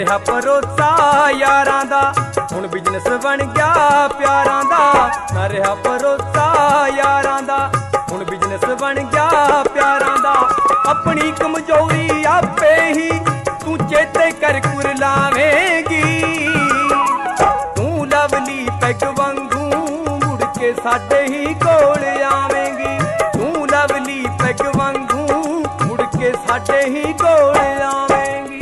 ਰਿਹਾ ਭਰੋਸਾ ਯਾਰਾਂ ਦਾ, ਹੁਣ ਬਿਜ਼ਨਸ ਬਣ ਗਿਆ ਪਿਆਰਾਂ ਦਾ। ਨਾ ਰਿਹਾ ਭਰੋਸਾ ਯਾਰਾਂ ਦਾ, ਹੁਣ ਬਿਜ਼ਨਸ ਬਣ ਗਿਆ ਪਿਆਰਾਂ ਦਾ। ਆਪਣੀ ਕਮਜ਼ੋਰੀ ਆਪੇ ਹੀ ਤੂੰ ਚੇਤੇ ਕਰ ਕੁਰਲਾਵੇਂਗੀ। ਤੂੰ ਲਵਲੀ ਪੈਗ ਵਾਂਗੂ ਮੁੜ ਕੇ ਸਾਡੇ ਹੀ ਕੋਲ ਆਵੇਂਗੀ। ਤੂੰ ਲਵਲੀ ਪੈਗ ਵਾਂਗੂ ਮੁੜ ਕੇ ਸਾਡੇ ਹੀ ਕੋਲ ਆਵੇਂਗੀ।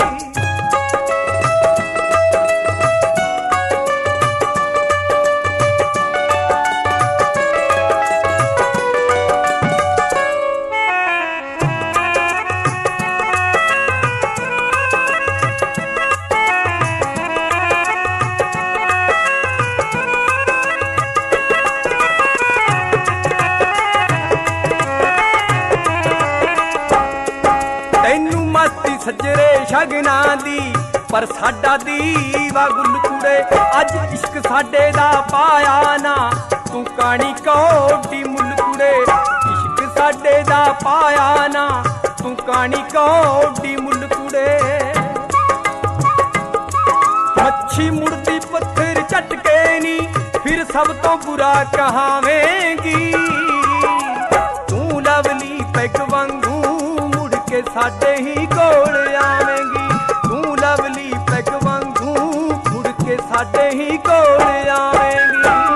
ਤੈਨੂੰ ਮਸਤੀ ਸੱਜਰੇ ਸ਼ਗਨਾਂ ਦੀ, ਪਰ ਸਾਡਾ ਦੀਵਾ ਗੁੱਲ ਕੁੜੇ। ਅੱਜ ਇਸ਼ਕ ਸਾਡੇ ਦਾ ਪਾਇਆ ਨਾ, ਤੂੰ ਕਾਣੀ ਕੋਡੀ ਮੁੱਲ ਕੁੜੇ। ਇਸ਼ਕ ਸਾਡੇ ਦਾ ਪਾਇਆ ਨਾ, ਤੂੰ ਕਾਣੀ ਕੋਡੀ ਮੁੱਲ ਕੁੜੇ। ਮੱਛੀ ਮੁੜਦੀ ਪੱਥਰ ਝਟ ਕੇ ਨੀ, ਫਿਰ ਸਭ ਤੋਂ ਬੁਰਾ ਕਹਾਵੇਂਗੀ। ਤੂੰ ਲਵਲੀ ਪੈਗ ਵਾਂਗੂ ਮੁੜ ਕੇ ਸਾਡੇ ਹੀ ਕੋਲ ਆਵੇਂਗੀ। ਤੂੰ ਲਵਲੀ ਪੈਗ ਵਾਂਗੂ ਮੁੜ ਕੇ ਸਾਡੇ ਹੀ ਕੋਲ ਆਵੇਂਗੀ।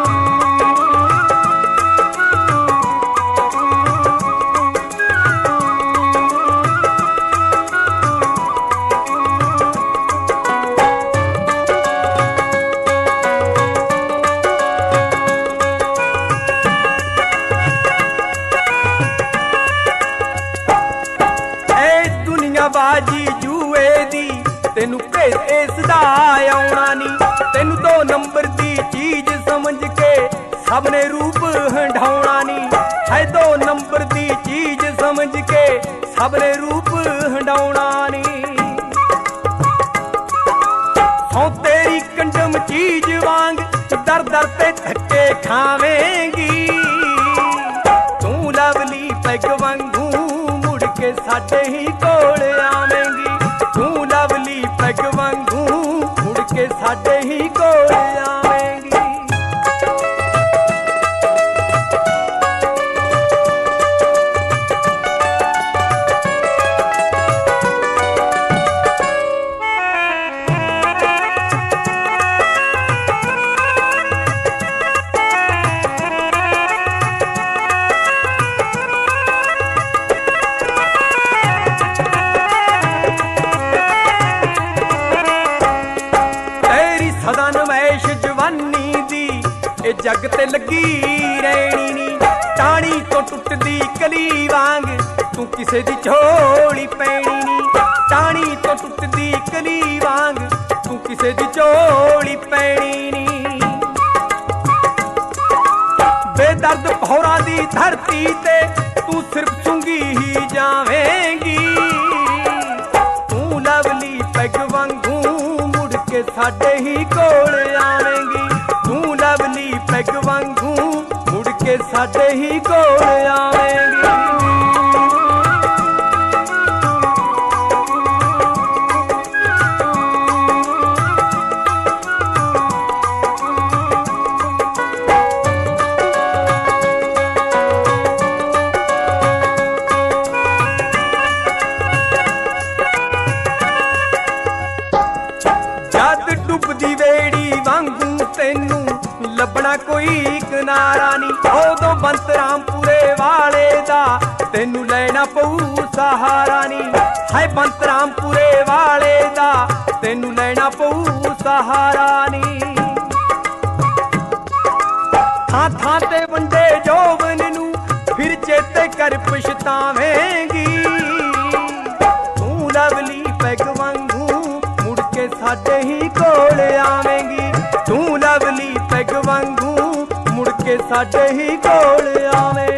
ਬਾਜੀ ਜੂਏ ਦੀ ਤੈਨੂੰ ਭੇਦ ਇਸ ਦਾ ਆਉਣਾ ਨੀ। ਤੈਨੂੰ 2 ਨੰਬਰ ਦੀ ਚੀਜ਼ ਸਮਝ ਕੇ ਸਭ ਨੇ ਰੂਪ ਹੰਢਾਉਣਾ ਨੀ। ਹੈ 2 ਨੰਬਰ ਦੀ ਚੀਜ਼ ਸਮਝ ਕੇ ਸਭ ਨੇ ਰੂਪ ਹੰਢਾਉਣਾ ਨੀ। ਸੌ ਤੇਰੀ ਕੰਡਮ ਚੀਜ਼ ਵਾਂਗ ਦਰ ਦਰ ਤੇ ਧੱਕੇ ਖਾਵੇਂਗੀ। ਤੂੰ ਲਵਲੀ ਪੈਗ ਵਾਂਗੂ ਮੁੜ ਕੇ ਸਾਡੇ ਹੀ ਕੋਲ ਆਵੇਂਗੀ। ਤੂੰ ਲਵਲੀ ਪੈਗ ਵਾਂਗੂ ਮੁੜ ਕੇ ਸਾਡੇ ਹੀ ਕੋਲ ਆਵੇਂਗੀ। ਸਦਾ ਨਵੈਸ਼ ਜਵਾਨੀ ਦੀ ਇਹ ਜੱਗ ਤੇ ਲੱਗੀ ਰਹਿਣੀ ਨੀ। ਟਾਹਣੀ ਤੋਂ ਟੁੱਟਦੀ ਕਲੀ ਵਾਂਗ ਤੂੰ ਕਿਸੇ ਦੀ ਝੋਲੀ ਪੈਣੀ ਨੀ। ਟਾਹਣੀ ਤੋਂ ਟੁੱਟਦੀ ਕਲੀ ਵਾਂਗ ਤੂੰ ਕਿਸੇ ਦੀ ਝੋਲੀ ਪੈਣੀ ਨੀ। ਬੇਦਰਦ ਪਹੌਰਾਂ ਦੀ ਧਰਤੀ ਤੇ ਤੂੰ ਸਿਰਫ ਚੁੰਗੀ ਹੀ ਜਾਵੇਂਗੀ। ਤੂੰ ਲਵਲੀ ਪੈਗ ਵਾਂਗੂ ਮੁੜ ਕੇ ਸਾਡੇ ਹੀ ਕੋਲ ਆਵੇਂਗੀ। ਤੂੰ ਲਵਲੀ ਪੈਗ ਵਾਂਗੂ ਮੁੜ ਕੇ ਸਾਡੇ ਹੀ ਕੋਲ ਆਵੇਂਗੀ। ਜਦ ਡੁੱਬਦੀ ਵੇੜੀ ਵਾਂਗੂ ਤੈਨੂੰ ਲੱਭਣਾ ਕੋਈ ਕਿਨਾਰਾ ਨੀ। ਉਦੋਂ ਬੰਤ ਰਾਮਪੁਰੇ ਵਾਲੇ ਦਾ ਤੈਨੂੰ ਲੈਣਾ ਪਊ ਸਹਾਰਾ ਨੀ। ਹਾਏ ਬੰਤ ਰਾਮਪੁਰੇ ਵਾਲੇ ਦਾ ਤੈਨੂੰ ਲੈਣਾ ਪਊ ਸਹਾਰਾ ਨੀ। ਥਾਂ ਥਾਂ ਤੇ ਵੰਡੇ ਜੋਬਨ ਨੂੰ ਫਿਰ ਚੇਤੇ ਕਰ ਪਛਤਾਵੇਂਗੀ। ਤੂੰ ਲਵਲੀ ਪੈਗ ਵਾਂਗੂ ਮੁੜ ਕੇ ਸਾਡੇ ਹੀ ਕੋਲ ਆਵੇਂਗੀ। ਤੂੰ ਲਵਲੀ ਪੈਗ ਵਾਂਗੂ ਮੁੜ ਕੇ ਸਾਡੇ ਹੀ ਕੋਲ ਆਵੇਂ।